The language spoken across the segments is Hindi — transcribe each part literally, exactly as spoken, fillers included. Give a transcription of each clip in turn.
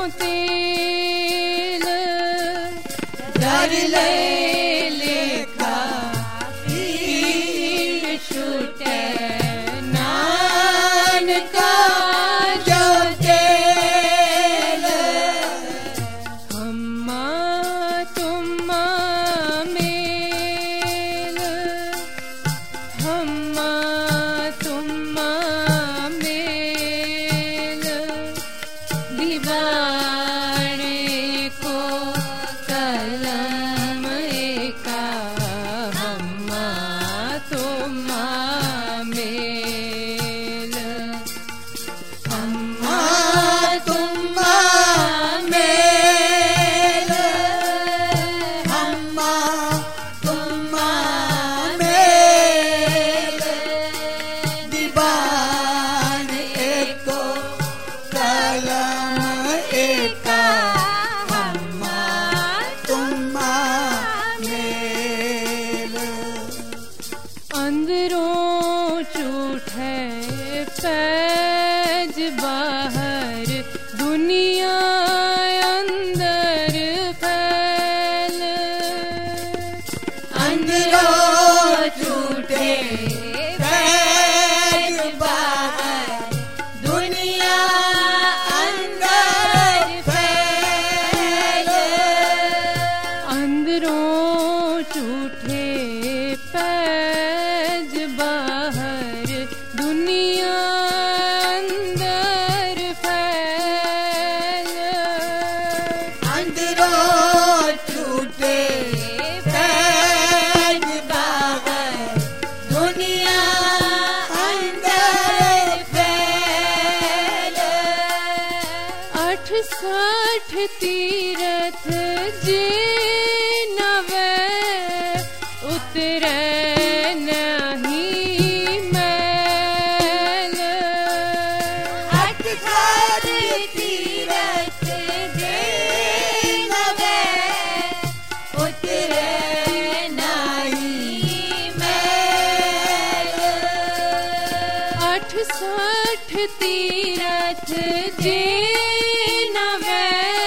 तेल धर ले लेखा पीर छूटे नान का जो तेल हम्मा तुम्मा मेल हम्मा तुम्मा मेल दीवाने को कलम एका हम्मा तुम्मा मेल हम्मा तुम्मा मेल हम्मा तुम्मा मेल दीवान एको कलम एका हम्मा तुम्मा मेल अंदरों झूठे पैज बाहर दुनिया अंदर फैल अंदरों झूठे पैज बाहर दुनिया अंदर फैल अंदरों झूठे पैज बाहर दुनिया अंदर फैल अंदरों झूठे पैज बाहर दुनिया अंदर फैल अठ साठ तीरथ जे नवे उतरे नहीं मैल अठ साठ तीरथ जे नवे उतरे नहीं मैल अठ साठ तीरथ जे नवे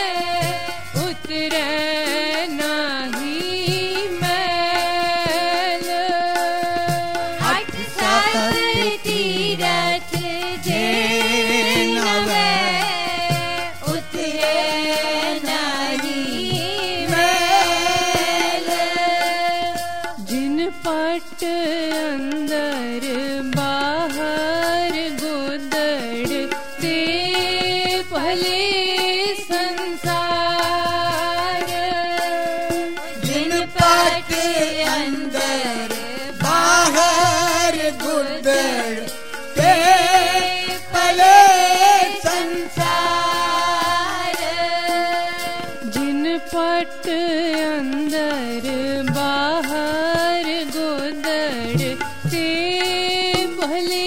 उतरे नहीं मैल अठ साठ तीरथ जे नवे उतरे नहीं मैल जिन पट अंदर बाहर गोदड़ ते भले संसार जिन पट अंदर बाहर गुदड़ के पले संसार जिन पट अंदर बाहर गोदड़ ते भले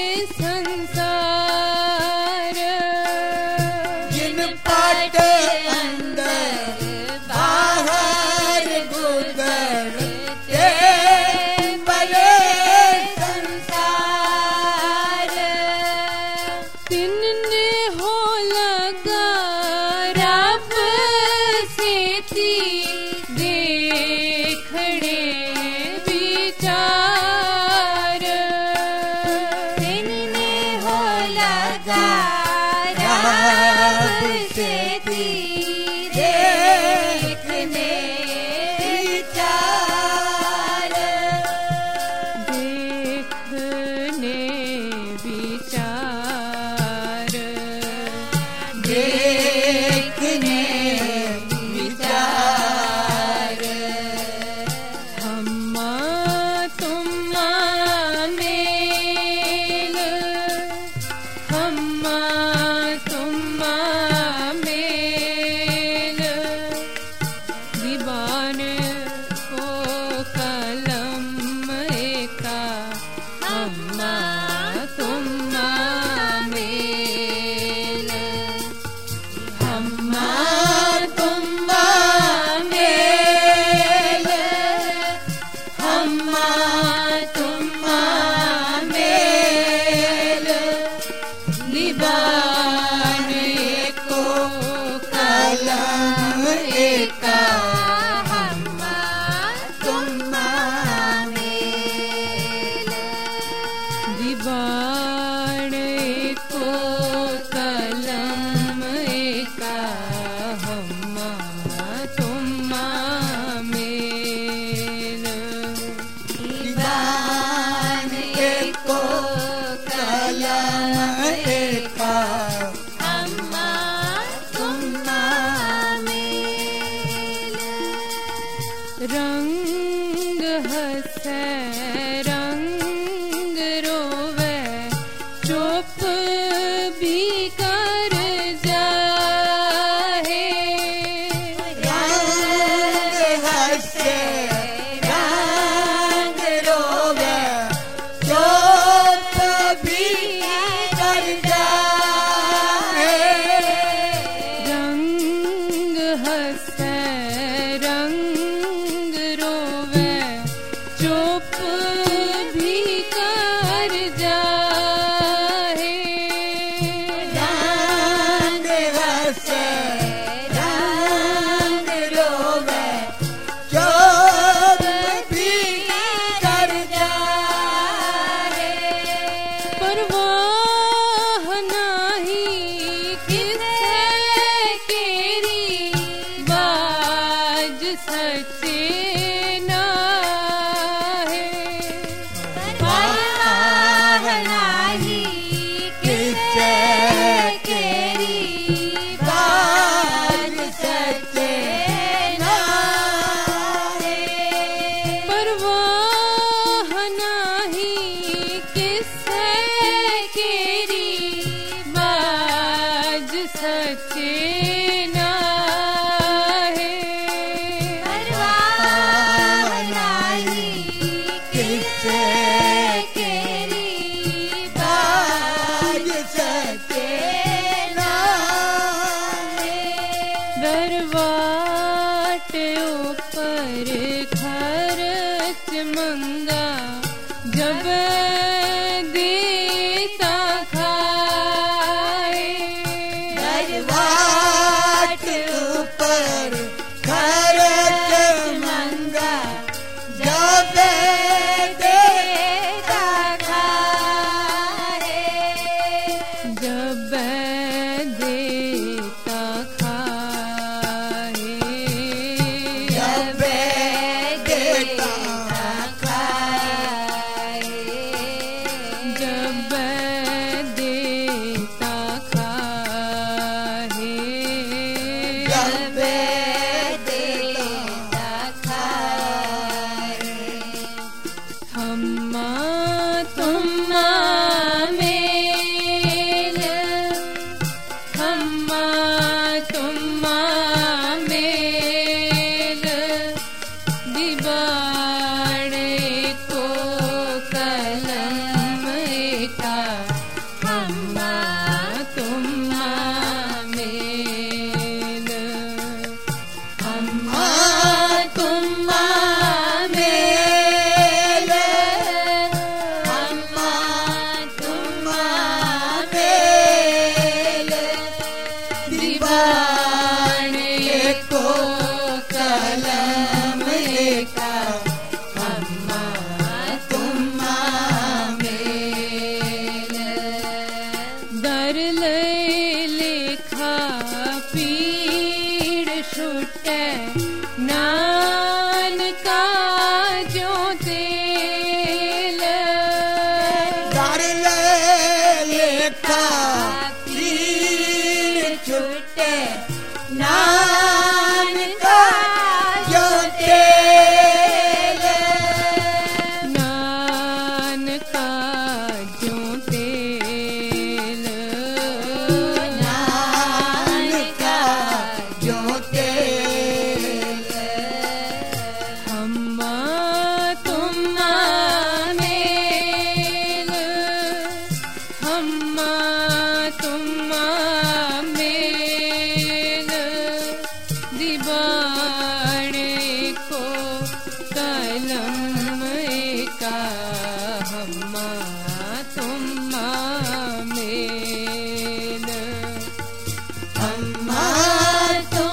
संसार जिन पट अंदर बाहर गुदड़ के पले संसार तिनने हो लगा रब से थी देखड़े विचार तिनने हो लगा रब से थी देखने विचार देखने विचार देखने विचार हम्मा तुम्मा मेल हम्मा तुम्मा मेल दीवान को कलम एका हम्मा तुम्मा मेल हम्मा तुम्मा मेल हम्मा तुम्मा मेल दीवाने को कलम एका हम्मा तुम्मा मेल दिबाण एको कलम एका हम्मा तुम्मा मेल दीवान एको कलम एका हम्मा तुम्मा मेल रंग हसे रंग रोवे चुप भी कर जाहे रंग हसे रंग रोवे चुप भी कर जाए रंग हसे रंग रोवे चुप भी कर जाहे रंग हसे रंग रोवे चुप भी कर जाए परवाह नाही किसे केरी बाज सचे नाहे परवाह नाही किसे केरी बाज सचे नाहे परवाह नाही किसे केरी बाज सचे नाहे परवाह नाही किसे केरी बाज सचे नाहे दरवाट ऊपर खर्च मंगा जब देता खाए दरवाट ऊपर खर्च मंगा जब देता खाए जब देता खाए जब देता खाए जब देता खाए जब देता खाए हम्मा तुम्मा मेल हम्मा तुम्मा मेल दिबाण को कलम एका हम्मा तुम्मा मेल हम्मा तुम्मा मेल हम्मा तुम्मा मेल दीवान एको कलम एका हम्मा तुम्मा मेल दर ले लेखा पीड़ छुटे नानका जो तेल दर ले लेखा तीर छुटे नानका जो तेल नानका जो तेल नानका जो तेल हम्मा तुम्मा मेल हम्मा तुम्मा मेल दिबाण को कलम एका हम्मा तुम्मा मेल हम्मा तुम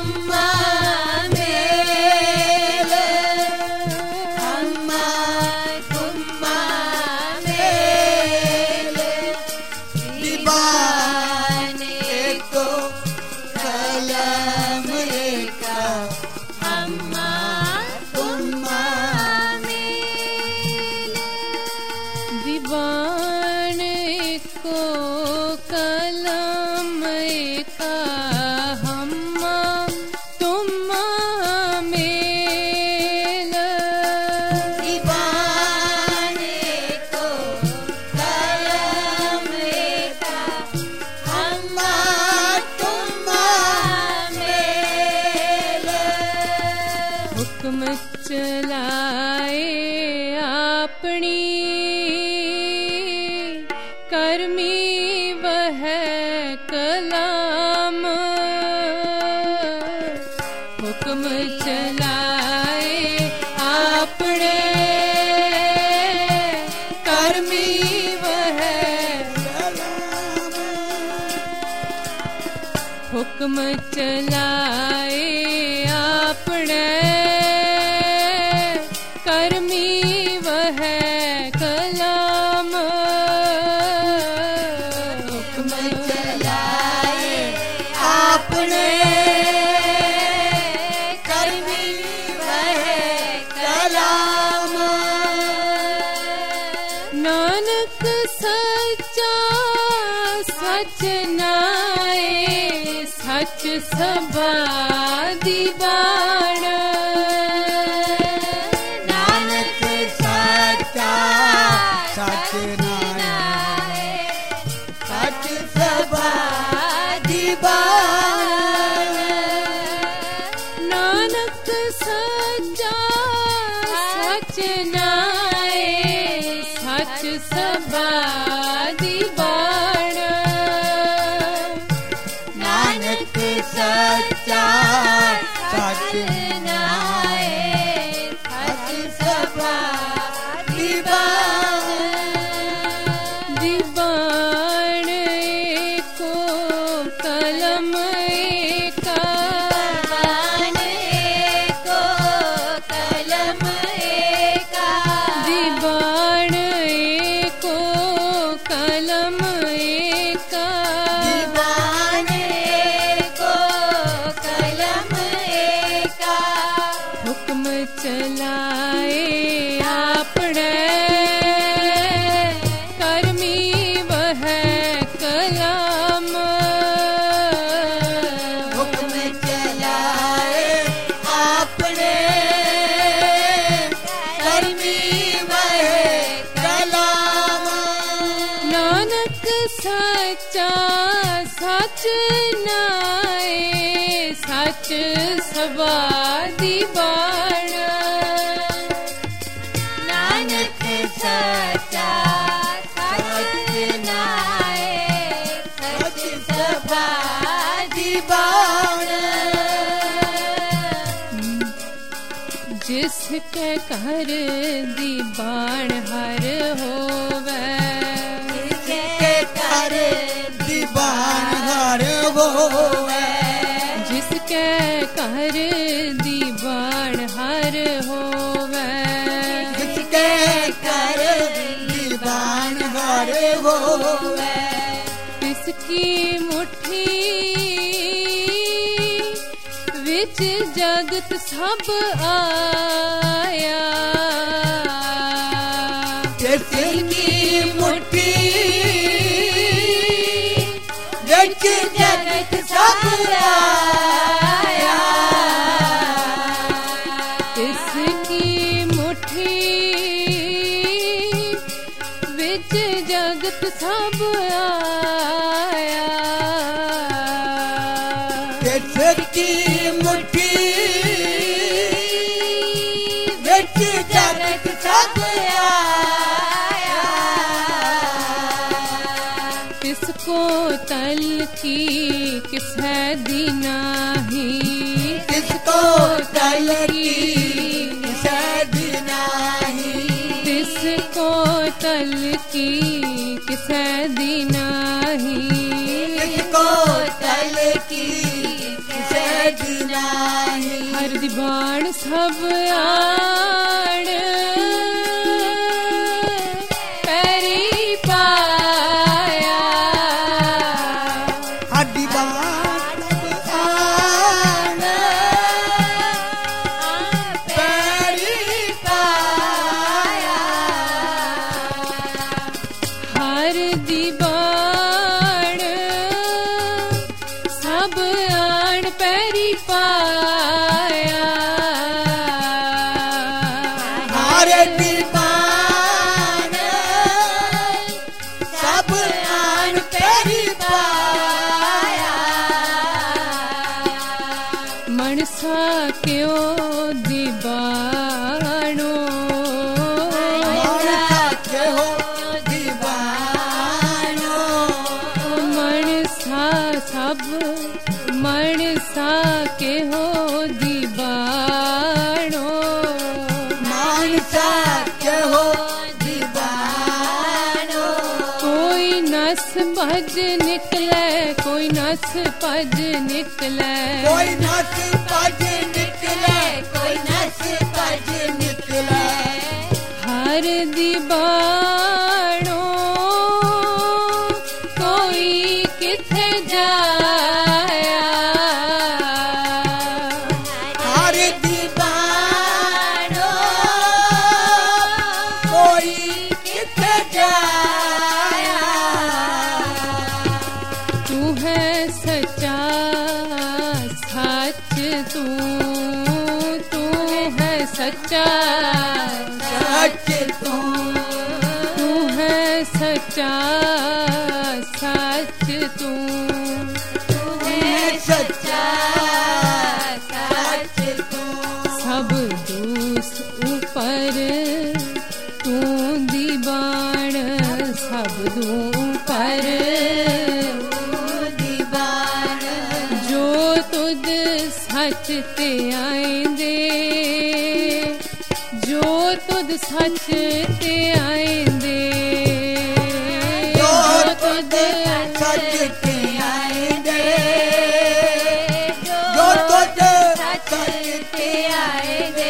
हुक्म चलाए अपनी करमी वह कलाम हुक्म चलाए अपने करमी वह हुक्म चलाए अपने करमी वह कलाम हुक्म चलाए आपने करमी वह कलाम नानक सच्चा सच नाए सच सबा दीवान नानक सच्चा सच नाए सच सबा दीवान नानक सच्चा सच नाए सच सबा दीवान नानक सच्चा सच नाए सच सबा दीवान दीवान को कलम एका को कलम एका दीवान को कलम एका दीवाने को कलम एका हुक्म चलाए अपने करमी वह कलाम हुक्म चलाए आपने करमी वह कलाम नानक सच्चा सच नाए सच सबा दीवान नानक सच्चा सच नाए सच सबा दीवान जिसके घर दीवान हर होवे जिसके कर दीवान हर होवे जिसके घर दीवान हर होवे जिसके कर दीवान हर होवे तिसकी मुट्ठी विच जगत सब आया जिसकी मुट्ठी विच जगत सब आया तिसकी मुट्ठी विच जगत सब आया जिसकी मुट्ठी विच जगत सब आया तिसको तल की किसै दी नाही किसको तल की सदी नाही तिसको तल की किसै दी नाही किसको तल की सदी नाही हर दीवान सब आण पैरी पाया हड्डी बात आन पैरी पाया हर दीवान सब आण पैरी पाया मनसा क्यों दीवानो मनसा क्यों दीवानो मनसा सब मनसा के हो दीवानो मनसा क्यों दीवानो कोई नस भज निकले कोई नस भज निकले कोई नस भज निकले कोई नस भज निकले हर दीवानो कोई किथे जाया हर दीवानो कोई किथे जाया तू है सच्चा सच तू तू है सच्चा सच तू तू है सच्चा सच तू है सच्चा सच तू सब दूस ऊपर तू दीवान सब दू ऊपर दीवान जो तुद सच ते आएंदे जो तुद सच ते आएंदे जो तुद सच ते आएंदे जो तुद सच ते आएंदे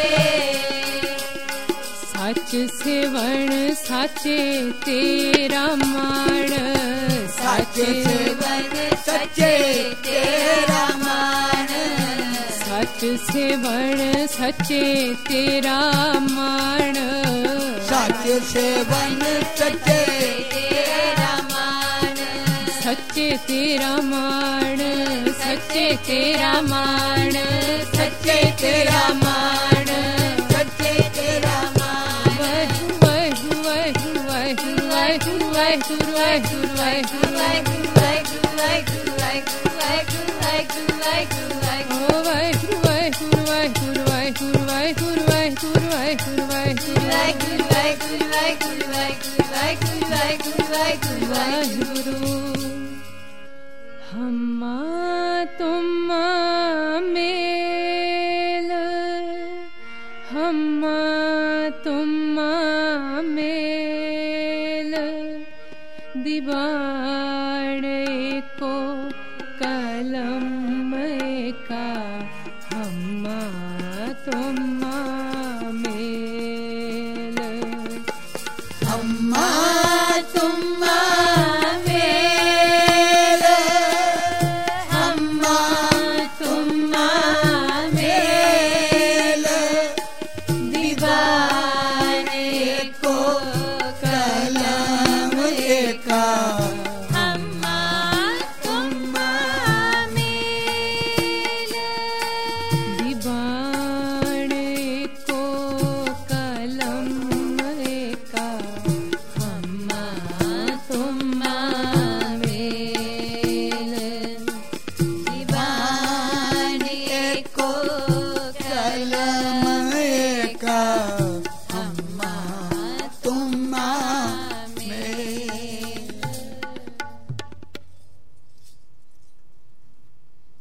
सच सेवण साचे तेरा मान सच सेवन सच्चे तेरा मान सच सेवण सच्चे तेरा मान सच सेवन सच्चे तेरा मान सच्चे तेरा मान सच्चे तेरा मान सच्चे तेरा मान सच्चे तेरा मान वाहिगुरु वाहिगुरु वाहिगुरु वाहिगुरु वाहिगुरु वाहिगुरु वाहिगुरु वाहिगुरु ओ वाहिगुरु वाहिगुरु वाहिगुरु वाहिगुरु वाहिगुरु वाहिगुरु वाहिगुरु वाहिगुरु वाहिगुरु हम्मा तुम्मा मेल हम्मा तुम्मा मेल दीवान को कलम का हम्मा तुम्मा मेल अम्मा तुम्मा मेल अम्मा तुम्मा मेल दीवाने को कलम का हम्मा तुम्मा मेल दीवान को कलम का हम्मा तुम्मा मेल दीवाने को कलम का